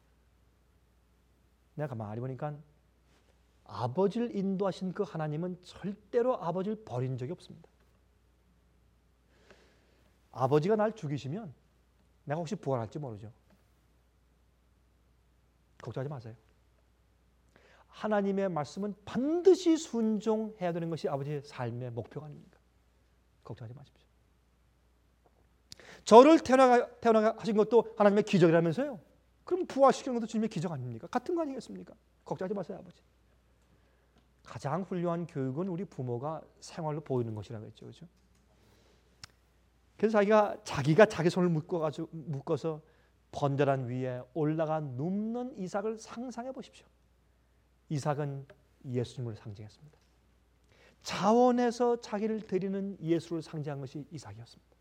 내가 가만히 보니까 아버지를 인도하신 그 하나님은 절대로 아버지를 버린 적이 없습니다. 아버지가 날 죽이시면 내가 혹시 부활할지 모르죠. 걱정하지 마세요. 하나님의 말씀은 반드시 순종해야 되는 것이 아버지의 삶의 목표가 아닙니까? 걱정하지 마십시오. 저를 태어나게 하신 것도 하나님의 기적이라면서요. 그럼 부활시키는 것도 주님의 기적 아닙니까? 같은 거 아니겠습니까? 걱정하지 마세요, 아버지. 가장 훌륭한 교육은 우리 부모가 생활로 보이는 것이라고 했죠. 그렇죠? 그래서 자기가 자기 손을 묶어서 번제단 위에 올라가 눕는 이삭을 상상해 보십시오. 이삭은 예수님을 상징했습니다. 자원해서 자기를 드리는 예수를 상징한 것이 이삭이었습니다.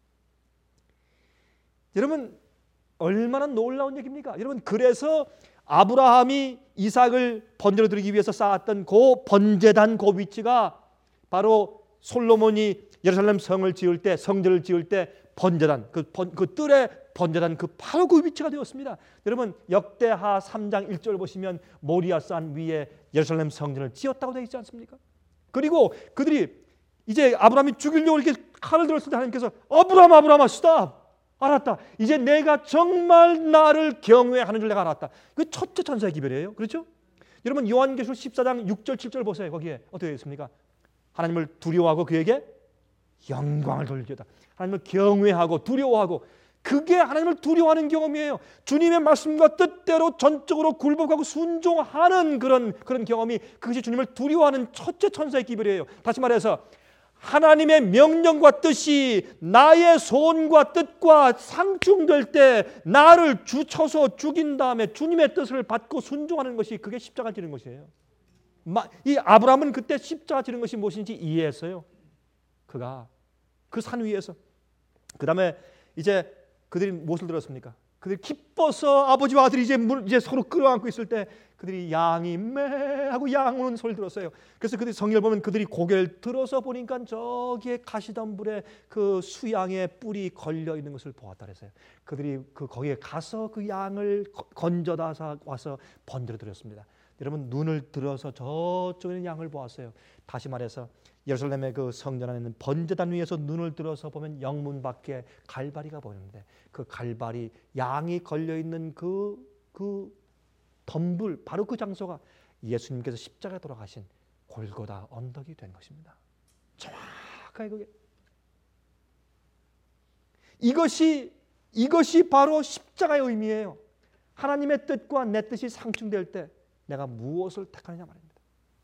여러분 얼마나 놀라운 얘기입니까? 여러분 그래서 아브라함이 이삭을 번제로 드리기 위해서 쌓았던 그 번제단 그 위치가 바로 솔로몬이 예루살렘 성전을 지을 때 번제단 그 뜰에 번제단 바로 그 위치가 되었습니다. 여러분 역대하 3장 1절 보시면 모리아 산 위에 예루살렘 성전을 지었다고 되어 있지 않습니까? 그리고 그들이 이제 아브라함이 죽이려고 이렇게 칼을 들었을 때 하나님께서 아브라함아 스탑. 알았다. 이제 내가 정말 나를 경외하는 줄 내가 알았다. 그 첫째 천사의 기별이에요. 그렇죠? 여러분 요한계시록 14장 6절 7절 보세요. 거기에 어떻게 되어 있습니까? 하나님을 두려워하고 그에게 영광을 돌리다. 하나님을 경외하고 두려워하고 그게 하나님을 두려워하는 경험이에요. 주님의 말씀과 뜻대로 전적으로 굴복하고 순종하는 그런 경험이 그것이 주님을 두려워하는 첫째 천사의 기별이에요. 다시 말해서 하나님의 명령과 뜻이 나의 손과 뜻과 상충될 때 나를 쳐서 죽인 다음에 주님의 뜻을 받고 순종하는 것이 그게 십자가 지는 것이에요. 이 아브라함은 그때 십자가 지는 것이 무엇인지 이해했어요. 그가 그 산 위에서 그 다음에 이제 그들이 무엇을 들었습니까? 그들이 기뻐서 아버지와 아들이 이제 서로 끌어안고 있을 때 그들이 양이 매 하고 양 우는 소리를 들었어요. 그래서 그들이 성경을 보면 그들이 고개를 들어서 보니까 저기에 가시덤불에 그 수양의 뿔이 걸려 있는 것을 보았다 그랬어요. 그들이 거기에 가서 그 양을 건져다 와서 번제로 드렸습니다. 여러분 눈을 들어서 저쪽에 있는 양을 보았어요. 다시 말해서 예루살렘의 그 성전 안에 있는 번제단 위에서 눈을 들어서 보면 영문 밖에 갈바리가 보이는데 그 갈바리 양이 걸려 있는 그 덤불 바로 그 장소가 예수님께서 십자가에 돌아가신 골고다 언덕이 된 것입니다. 정확하게 그게 이것이 바로 십자가의 의미예요. 하나님의 뜻과 내 뜻이 상충될 때 내가 무엇을 택하느냐 말입니다.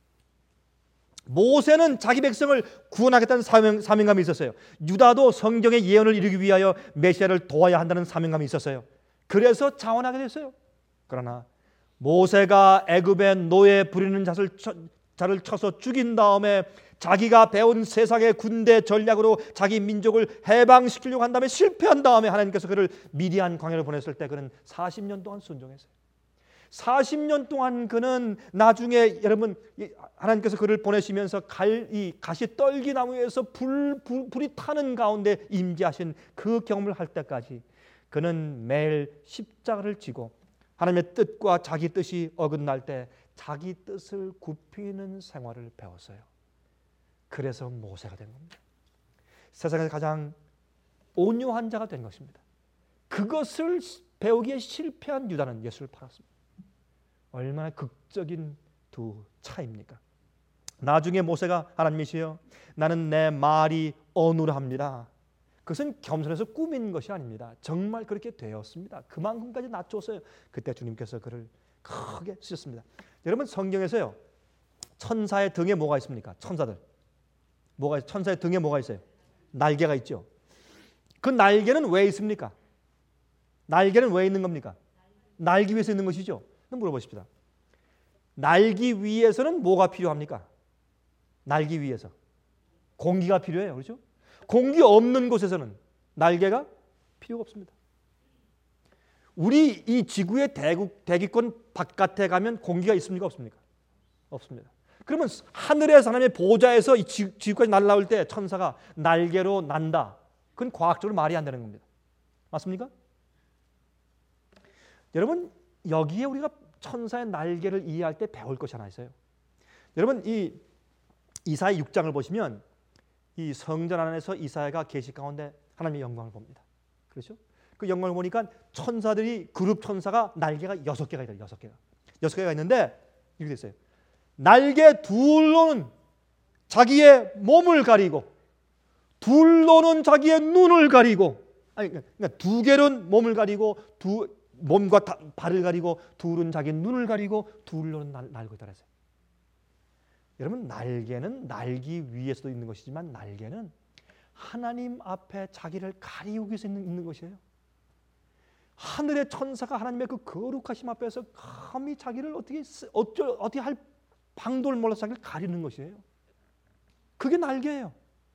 모세는 자기 백성을 구원하겠다는 사명감이 있었어요. 유다도 성경의 예언을 이루기 위하여 메시아를 도와야 한다는 사명감이 있었어요. 그래서 자원하게 됐어요. 그러나 모세가 애굽의 노예 부리는 자를 쳐서 죽인 다음에 자기가 배운 세상의 군대 전략으로 자기 민족을 해방시키려고 한 다음에 실패한 다음에 하나님께서 그를 미디안 광야로 보냈을 때 그는 40년 동안 순종했어요. 40년 동안 그는 나중에 여러분 하나님께서 그를 보내시면서 가시 떨기나무에서 불이 타는 가운데 임재하신 그 경험을 할 때까지 그는 매일 십자가를 지고 하나님의 뜻과 자기 뜻이 어긋날 때 자기 뜻을 굽히는 생활을 배웠어요. 그래서 모세가 된 겁니다. 세상에서 가장 온유한 자가 된 것입니다. 그것을 배우기에 실패한 유다는 예수를 팔았습니다. 얼마나 극적인 두 차이입니까? 나중에 모세가 하나님이시여 나는 내 말이 어눌합니다. 그것은 겸손해서 꾸민 것이 아닙니다. 정말 그렇게 되었습니다. 그만큼까지 낮췄어요. 그때 주님께서 그를 크게 쓰셨습니다. 여러분 성경에서요. 천사의 등에 뭐가 있습니까? 천사들. 천사의 등에 뭐가 있어요? 날개가 있죠. 그 날개는 왜 있습니까? 날개는 왜 있는 겁니까? 날기 위해서 있는 것이죠. 물어보십시다. 날기 위해서는 뭐가 필요합니까? 날기 위해서 공기가 필요해요. 그렇죠? 공기 없는 곳에서는 날개가 필요가 없습니다. 우리 이 지구의 대기권 바깥에 가면 공기가 있습니까? 없습니까? 없습니다. 그러면 하늘에서 하나님의 보좌에서 이 지구까지 날아올 때 천사가 날개로 난다. 그건 과학적으로 말이 안 되는 겁니다. 맞습니까? 여러분 여기에 우리가 천사의 날개를 이해할 때 배울 것이 하나 있어요. 여러분 이 이사야 6장을 보시면 이 성전 안에서 이사야가 계시 가운데 하나님의 영광을 봅니다. 그렇죠? 그 영광을 보니까 천사들이 그룹 천사가 날개가 6개가 있어요. 6개가 있는데 이렇게 돼 있어요. 날개 둘로는 자기의 몸을 가리고 둘로는 자기의 눈을 가리고 그러니까 2개로는 몸을 가리고 몸과 발을 가리고 둘은 자기 눈을 가리고 둘로는 날고 있다 그랬어요. 여러분 날개는 날기 위해서도 있는 것이지만 날개는 하나님 앞에 자기를 가리우기 위해서 있는 것이에요. 하늘의 천사가 하나님의 그 거룩하심 앞에서 감히 자기를 어떻게 할 방도를 몰라서 자기를 가리는 것이에요. 그게 날개예요.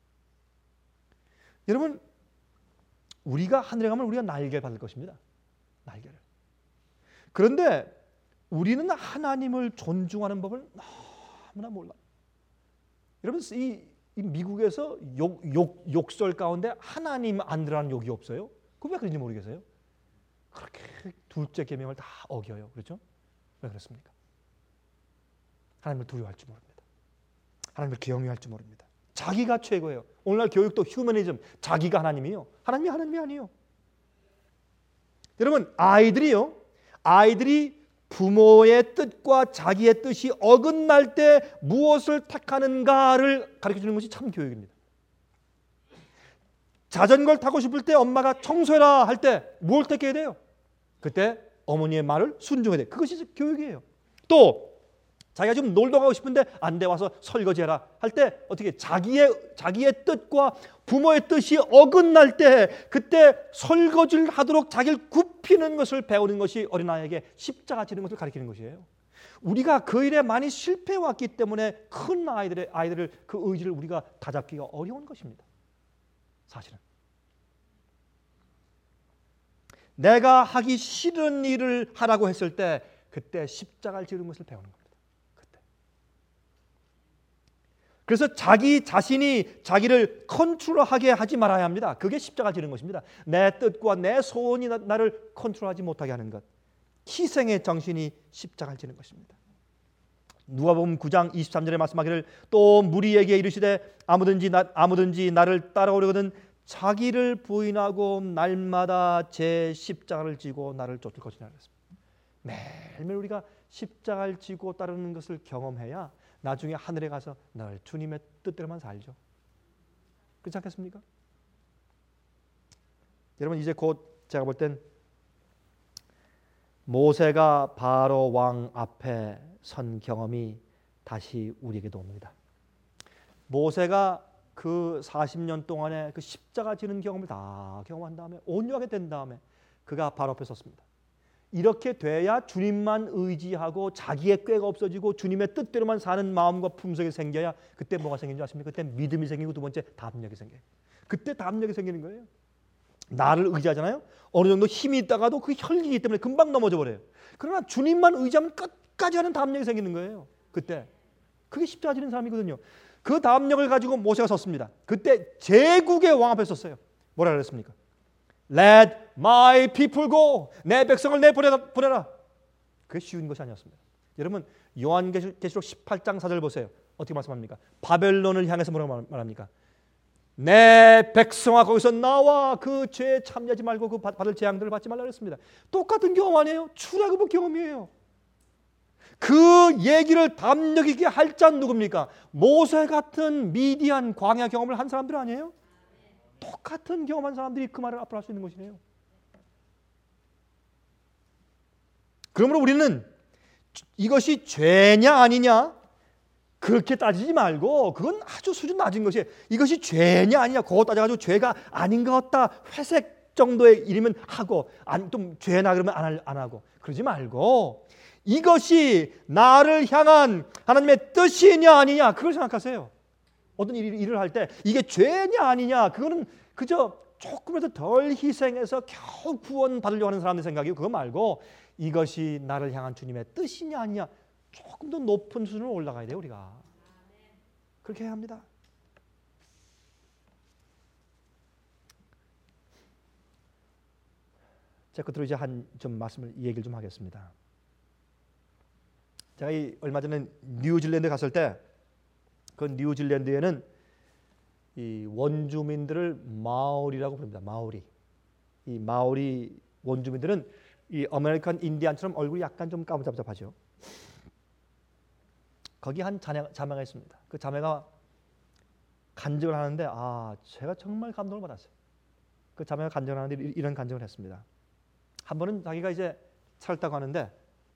여러분 우리가 하늘에 가면 우리가 날개를 받을 것입니다. 날개를. 그런데 우리는 하나님을 존중하는 법을 너무나 몰라요. 여러분 이 미국에서 욕설 가운데 하나님 안 들어가는 욕이 없어요. 그거 왜 그런지 모르겠어요. 그렇게 둘째 계명을 다 어겨요. 그렇죠? 왜 그렇습니까? 하나님을 두려워할 줄 모릅니다. 하나님을 경외할 줄 모릅니다. 자기가 최고예요. 오늘날 교육도 휴머니즘, 자기가 하나님이요. 하나님이 아니에요. 여러분 아이들이 부모의 뜻과 자기의 뜻이 어긋날 때 무엇을 택하는가를 가르쳐주는 것이 참 교육입니다. 자전거를 타고 싶을 때 엄마가 청소해라 할 때 뭘 택해야 돼요? 그때 어머니의 말을 순종해야 돼요. 그것이 교육이에요. 또 자기가 좀 놀러 가고 싶은데 안 돼 와서 설거지해라 할 때 어떻게 자기의 뜻과 부모의 뜻이 어긋날 때 그때 설거지를 하도록 자기를 굽히는 것을 배우는 것이 어린아이에게 십자가 지는 것을 가르치는 것이에요. 우리가 그 일에 많이 실패해 왔기 때문에 큰 아이들을 그 의지를 우리가 다잡기가 어려운 것입니다. 사실은 내가 하기 싫은 일을 하라고 했을 때 그때 십자가를 지는 것을 배우는 겁니다. 그래서 자기 자신이 자기를 컨트롤하게 하지 말아야 합니다. 그게 십자가 지는 것입니다. 내 뜻과 내 소원이 나를 컨트롤하지 못하게 하는 것. 희생의 정신이 십자가를 지는 것입니다. 누가복음 9장 23절에 말씀하기를 또 무리에게 이르시되 아무든지 나를 따라오려거든 자기를 부인하고 날마다 제 십자가를 지고 나를 쫓을 것이라 그랬습니다. 매일매일 우리가 십자가를 지고 따르는 것을 경험해야 나중에 하늘에 가서 늘 주님의 뜻대로만 살죠. 그렇지 않겠습니까? 여러분 이제 곧 제가 볼 땐 모세가 바로 왕 앞에 선 경험이 다시 우리에게도 옵니다. 모세가 그 40년 동안에 그 십자가 지는 경험을 다 경험한 다음에 온유하게 된 다음에 그가 바로 앞에 섰습니다. 이렇게 돼야 주님만 의지하고 자기의 꾀가 없어지고 주님의 뜻대로만 사는 마음과 품성이 생겨야 그때 뭐가 생기는 줄 아십니까? 그때 믿음이 생기고 두 번째 담력이 생겨요. 그때 담력이 생기는 거예요. 나를 의지하잖아요. 어느 정도 힘이 있다가도 그 혈기이기 때문에 금방 넘어져 버려요. 그러나 주님만 의지하면 끝까지 하는 담력이 생기는 거예요. 그때 그게 십자가 지는 사람이거든요. 그 담력을 가지고 모세가 섰습니다. 그때 제국의 왕 앞에 섰어요. 뭐라 그랬습니까? Let my people go. 내 백성을 내보내라. 그게 쉬운 것이 아니었습니다. 여러분 요한계시록 18장 4절 보세요. 어떻게 말씀합니까? 바벨론을 향해서 뭐라고 말합니까? 내 백성아 거기서 나와 그 죄에 참여하지 말고 그 받을 재앙들을 받지 말라 그랬습니다. 똑같은 경험 아니에요? 출애굽의 경험이에요. 그 얘기를 담력 있게 할 자는 누굽니까? 모세 같은 미디안 광야 경험을 한 사람들 아니에요? 똑같은 경험한 사람들이 그 말을 앞으로 할 수 있는 것이네요. 그러므로 우리는 이것이 죄냐 아니냐 그렇게 따지지 말고, 그건 아주 수준 낮은 것이에요. 이것이 죄냐 아니냐 그거 따져가지고 죄가 아닌 것 같다, 회색 정도의 일이면 하고, 좀 죄나 그러면 안 하고, 그러지 말고 이것이 나를 향한 하나님의 뜻이냐 아니냐 그걸 생각하세요. 어떤 일을 할 때 이게 죄냐 아니냐, 그거는 그저 조금이라도 덜 희생해서 겨우 구원 받으려고 하는 사람들 생각이고, 그거 말고 이것이 나를 향한 주님의 뜻이냐 아니냐, 조금 더 높은 수준으로 올라가야 돼요. 우리가 그렇게 해야 합니다. 자, 끝으로 이제 좀 말씀을 얘기를 좀 하겠습니다. 제가 얼마 전에 뉴질랜드 갔을 때, 그 뉴질랜드에는 이 원주민들을 마오리라고 부릅니다. 마오리. 이 마오리 원주민들은 이 아메리칸 인디안처럼 얼굴이 약간 좀 까무잡잡하죠. 거기 한 자매가 있습니다. 그 자매가 간증을 하는데, 제가 정말 감동을 받았어요. 그 자매가 간증을 하는데 이런 간증을 했습니다. 한 번은 자기가 이제 차를 타고 가는데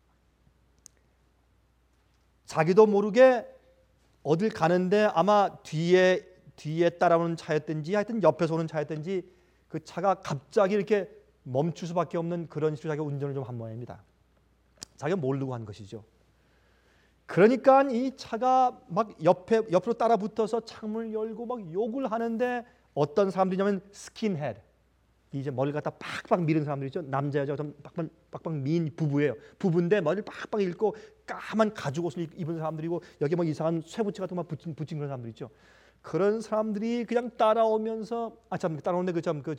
자기도 모르게 어딜 가는데 아마 뒤에 따라오는 차였든지 하여튼 옆에서 오는 차였든지 그 차가 갑자기 이렇게 멈출 수밖에 없는 그런 식으로 자기가 운전을 좀 한 모양입니다. 자기가 모르고 한 것이죠. 그러니까 이 차가 막 옆으로 따라 붙어서 창문을 열고 막 욕을 하는데, 어떤 사람들이냐면 스킨헤드, 이제 머리를 갖다 빡빡 밀은 사람들 있죠. 남자 여자 좀 빡빡 민 부부예요. 부부인데 머리를 빡빡 읽고 까만 가죽 옷을 입은 사람들이고, 여기 뭐 이상한 쇠붙이 같은 거 붙인 그런 사람들 있죠. 그런 사람들이 그냥 따라오면서 따라오는데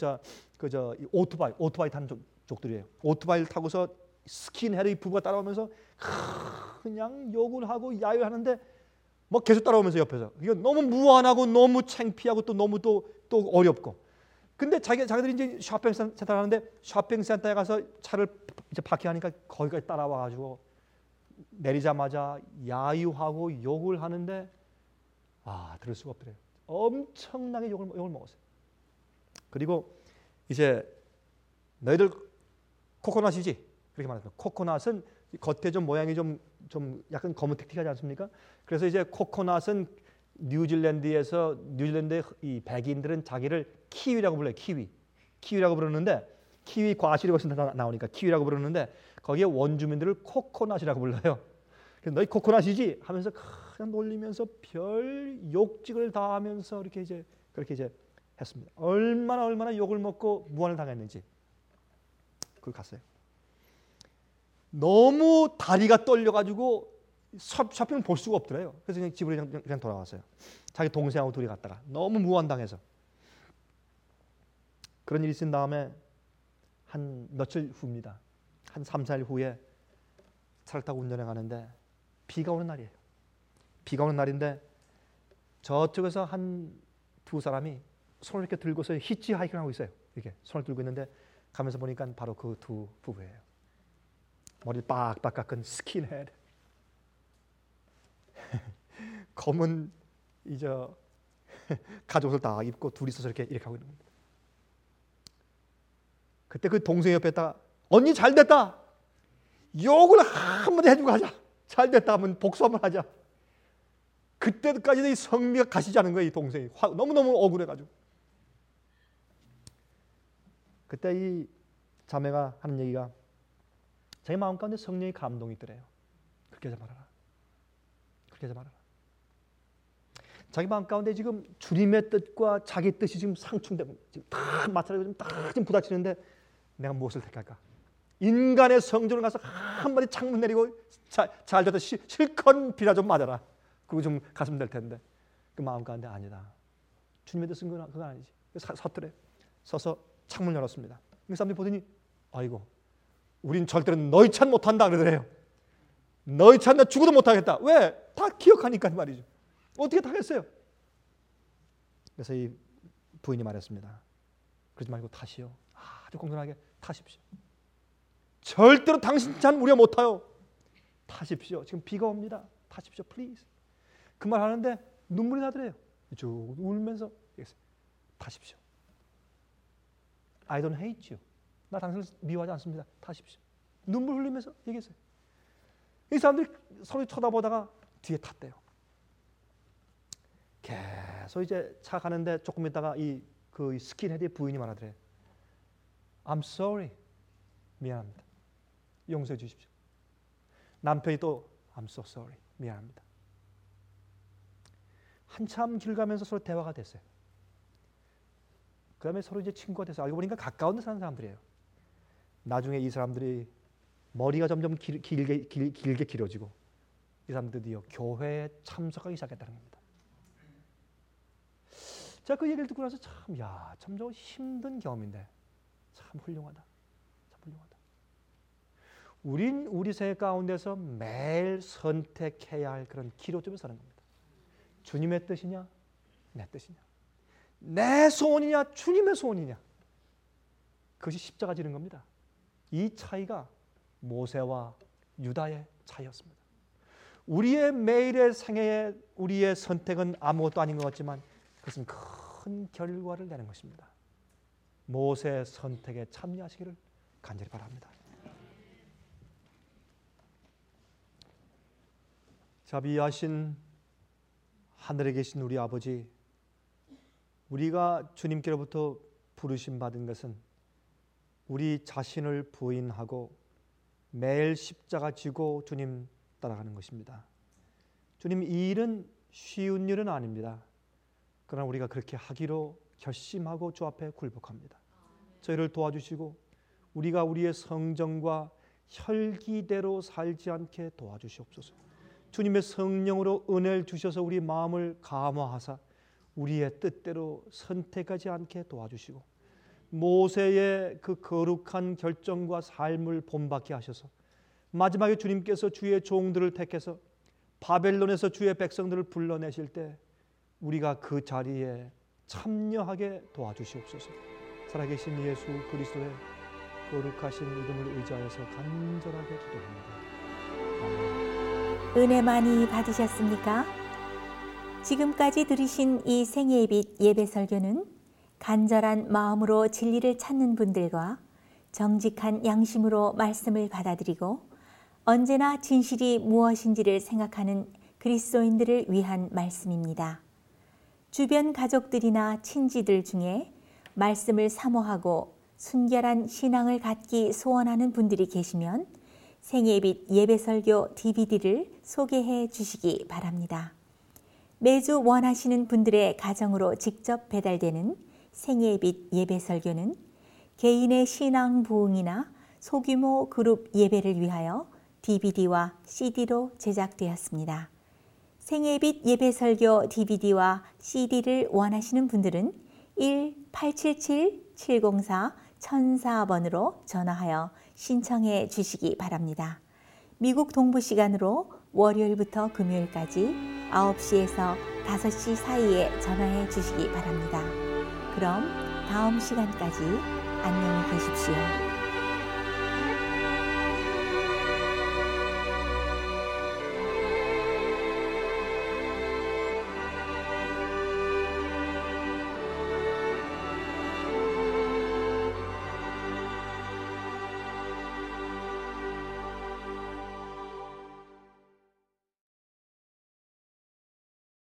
오토바이 타는 쪽들이에요. 오토바이를 타고서 스킨헤드 부부가 따라오면서 그냥 욕을 하고 야유하는데 뭐 계속 따라오면서 옆에서, 이거 너무 무안하고 너무 창피하고 또 너무 또 어렵고. 근데 자기들이 이제 쇼핑센터 하는데, 쇼핑센터에 가서 차를 이제 파킹하니까 거기까지 따라와가지고 내리자마자 야유하고 욕을 하는데 들을 수가 없더래요. 엄청나게 욕을 먹었어요. 그리고 이제 너희들 코코넛이지? 그렇게 말했어요. 코코넛은 겉에 좀 모양이 좀 약간 검은택틱하지 않습니까? 그래서 이제 코코넛은 뉴질랜드의 이 백인들은 자기를 키위라고 불러요. 키위라고 부르는데, 키위 과실이 벌써 나오니까 키위라고 부르는데, 거기에 원주민들을 코코넛이라고 불러요. 그래서 너희 코코넛이지 하면서 그냥 놀리면서 별 욕직을 다 하면서 그렇게 이제 했습니다. 얼마나 욕을 먹고 무안을 당했는지. 그걸 갔어요. 너무 다리가 떨려가지고 쇼핑을 볼 수가 없더래요. 그래서 그냥 집으로 그냥 돌아왔어요. 자기 동생하고 둘이 갔다가 너무 무안당해서. 그런 일이 있은 다음에 한 며칠 후입니다. 한 3, 4일 후에 차를 타고 운전해 가는데 비가 오는 날이에요. 비가 오는 날인데 저쪽에서 한 두 사람이 손을 이렇게 들고서 히치하이킹을 하고 있어요. 이렇게 손을 들고 있는데 가면서 보니까 바로 그 두 부부예요. 머리를 빡빡 깎은 스킨헤드, 검은 이제 가죽옷을 다 입고 둘이서 이렇게 하고 있는 겁니다. 그때 그 동생 옆에 있다가 언니 잘 됐다, 욕을 한마디 해주고 하자, 잘 됐다 하면 복수 한번 하자. 그때까지도 이 성미가 가시지 않은 거예요. 이 동생이 너무너무 억울해가지고. 그때 이 자매가 하는 얘기가, 자기 마음 가운데 성령의 감동이 있더래요. 그렇게 하지 말아라. 그렇게 하지 말아라. 자기 마음 가운데 지금 주님의 뜻과 자기 뜻이 지금 상충되고 지금 다 마찰하고 지금 부딪히는데 내가 무엇을 택할까? 인간의 성전을 가서 한마디 창문 내리고 잘 됐다 실컷 비나 좀 맞아라. 그리고 좀 갔으면 될 텐데 그 마음 가운데 아니다. 주님의 뜻은 그건 아니지. 섰더래. 서서 창문 열었습니다. 그 사람들이 보더니 아이고 우린 절대로 너희 찬 못한다 그러더래요. 너희 찬 나 죽어도 못하겠다. 왜? 다 기억하니까 말이죠. 어떻게 타겠어요? 그래서 이 부인이 말했습니다. 그러지 말고 타시오. 아주 공손하게 타십시오. 절대로 당신 찬 우리가 못 타요. 타십시오. 지금 비가 옵니다. 타십시오. 플리즈. 그 말 하는데 눈물이 나더래요. 쭉 울면서 얘기했어요. 타십시오. I don't hate you. 나 당신을 미워하지 않습니다. 타십시오. 눈물 흘리면서 얘기했어요. 이 사람들이 서로 쳐다보다가 뒤에 탔대요. 계속 이제 차 가는데 조금 있다가 그 스킨헤드의 부인이 말하더래요. I'm sorry. 미안합니다. 용서해 주십시오. 남편이 또 I'm so sorry. 미안합니다. 한참 길 가면서 서로 대화가 됐어요. 그 다음에 서로 이제 친구가 돼서 알고 보니까 가까운 데 사는 사람들이에요. 나중에 이 사람들이 머리가 점점 길게 길어지고 이 사람들이 드디어 교회에 참석하기 시작했다는 겁니다. 제가 그 얘기를 듣고 나서 참 저 힘든 경험인데 참 훌륭하다. 참 훌륭하다. 우린 우리 생애 가운데서 매일 선택해야 할 그런 기로점에 서는 겁니다. 주님의 뜻이냐, 내 뜻이냐, 내 소원이냐, 주님의 소원이냐. 그것이 십자가 지는 겁니다. 이 차이가 모세와 유다의 차이였습니다. 우리의 매일의 생애에 우리의 선택은 아무것도 아닌 것 같지만 그것은 큰 결과를 내는 것입니다. 모세의 선택에 참여하시기를 간절히 바랍니다. 자비하신 하늘에 계신 우리 아버지, 우리가 주님께로부터 부르심 받은 것은 우리 자신을 부인하고 매일 십자가 지고 주님 따라가는 것입니다. 주님, 이 일은 쉬운 일은 아닙니다. 그러나 우리가 그렇게 하기로 결심하고 주 앞에 굴복합니다. 저희를 도와주시고 우리가 우리의 성정과 혈기대로 살지 않게 도와주시옵소서. 주님의 성령으로 은혜를 주셔서 우리 마음을 감화하사 우리의 뜻대로 선택하지 않게 도와주시고 모세의 그 거룩한 결정과 삶을 본받게 하셔서 마지막에 주님께서 주의 종들을 택해서 바벨론에서 주의 백성들을 불러내실 때 우리가 그 자리에 참여하게 도와주시옵소서. 살아계신 예수 그리스도의 거룩하신 이름을 의지하여서 간절하게 기도합니다. 아멘. 은혜 많이 받으셨습니까? 지금까지 들으신 이 생애의 빛 예배 설교는 간절한 마음으로 진리를 찾는 분들과 정직한 양심으로 말씀을 받아들이고 언제나 진실이 무엇인지를 생각하는 그리스도인들을 위한 말씀입니다. 주변 가족들이나 친지들 중에 말씀을 사모하고 순결한 신앙을 갖기 소원하는 분들이 계시면 생애의 빛 예배 설교 DVD를 소개해 주시기 바랍니다. 매주 원하시는 분들의 가정으로 직접 배달되는 생애의 빛 예배 설교는 개인의 신앙 부흥이나 소규모 그룹 예배를 위하여 DVD와 CD로 제작되었습니다. 생애의 빛 예배 설교 DVD와 CD를 원하시는 분들은 1-877-704-1004번으로 전화하여 신청해 주시기 바랍니다. 미국 동부 시간으로 월요일부터 금요일까지 9시에서 5시 사이에 전화해 주시기 바랍니다. 그럼 다음 시간까지 안녕히 계십시오.